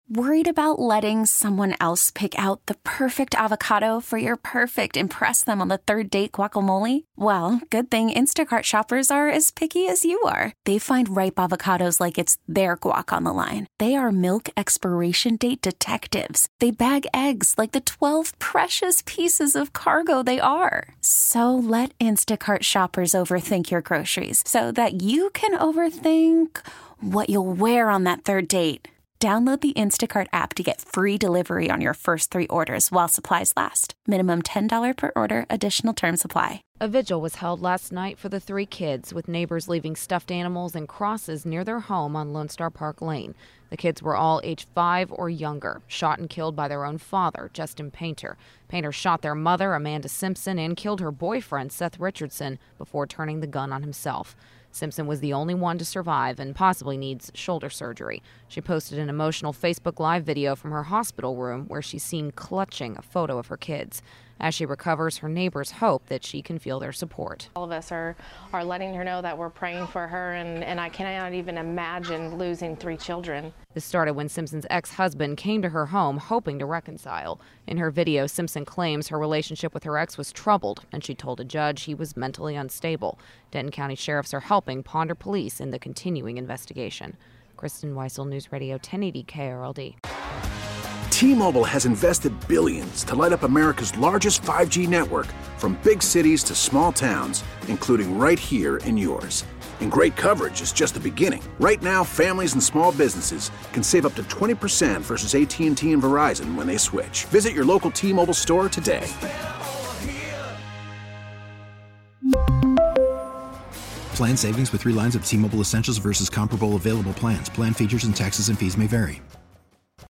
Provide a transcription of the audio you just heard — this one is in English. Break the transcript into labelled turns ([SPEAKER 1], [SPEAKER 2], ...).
[SPEAKER 1] Worried about letting someone else pick out the perfect avocado for your perfect impress them on the third date guacamole? Well, good thing Instacart shoppers are as picky as you are. They find ripe avocados like it's their guac on the line. They are milk expiration date detectives. They bag eggs like the 12 precious pieces of cargo they are. So let Instacart shoppers overthink your groceries so that you can overthink what you'll wear on that third date. Download the Instacart app to get free delivery on your first 3 orders while supplies last. Minimum $10 per order. Additional terms apply.
[SPEAKER 2] A vigil was held last night for the 3 kids, with neighbors leaving stuffed animals and crosses near their home on Lone Star Park Lane. The kids were all age 5 or younger, shot and killed by their own father, Justin Painter. Painter shot their mother, Amanda Simpson, and killed her boyfriend, Seth Richardson, before turning the gun on himself. Simpson was the only one to survive and possibly needs shoulder surgery. She posted an emotional Facebook Live video from her hospital room where she's seen clutching a photo of her kids. As she recovers, her neighbors hope that she can feel their support.
[SPEAKER 3] All of us are letting her know that we're praying for her, and I cannot even imagine losing 3 children.
[SPEAKER 2] This started when Simpson's ex-husband came to her home hoping to reconcile. In her video, Simpson claims her relationship with her ex was troubled, and she told a judge he was mentally unstable. Denton County sheriffs are helping Ponder Police in the continuing investigation. Kristen Weissel, News Radio 1080 KRLD.
[SPEAKER 4] T-Mobile has invested billions to light up America's largest 5G network, from big cities to small towns, including right here in yours. And great coverage is just the beginning. Right now, families and small businesses can save up to 20% versus AT&T and Verizon when they switch. Visit your local T-Mobile store today.
[SPEAKER 5] Plan savings with 3 lines of T-Mobile Essentials versus comparable available plans. Plan features and taxes and fees may vary.